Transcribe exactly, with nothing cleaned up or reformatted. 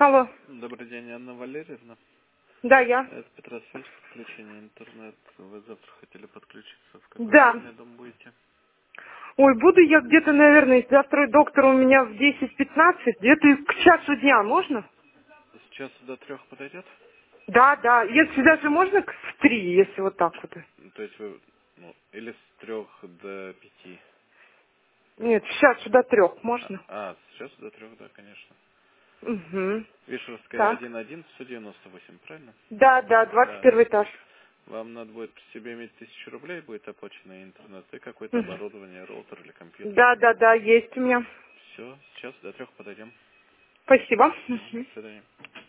Алло. Добрый день, Анна Валерьевна. Да, я. Это Петросвязь, подключение интернет. Вы завтра хотели подключиться. В какое Да. время дома будете? Ой, буду я где-то, наверное, если завтра доктор у меня в десять пятнадцать, где-то к часу дня, можно? С часу до трех подойдет? Да, да. Если даже можно к- в три, если вот так вот. Ну, то есть вы, ну, или с трех до пяти? Нет, с часу до трех А, можно? а, с часу до трех, да, конечно. Угу. Вишерская Так. один один, сто девяносто восемь, правильно? Да, да, двадцать Да. первый этаж. Вам надо будет при себе иметь тысячу рублей, будет оплачено интернет, и какое-то Мгм. оборудование, роутер или компьютер. Да, да, да, есть у меня. Все, с часу до трех подойдем. Спасибо. Мгм, Мгм. до свидания.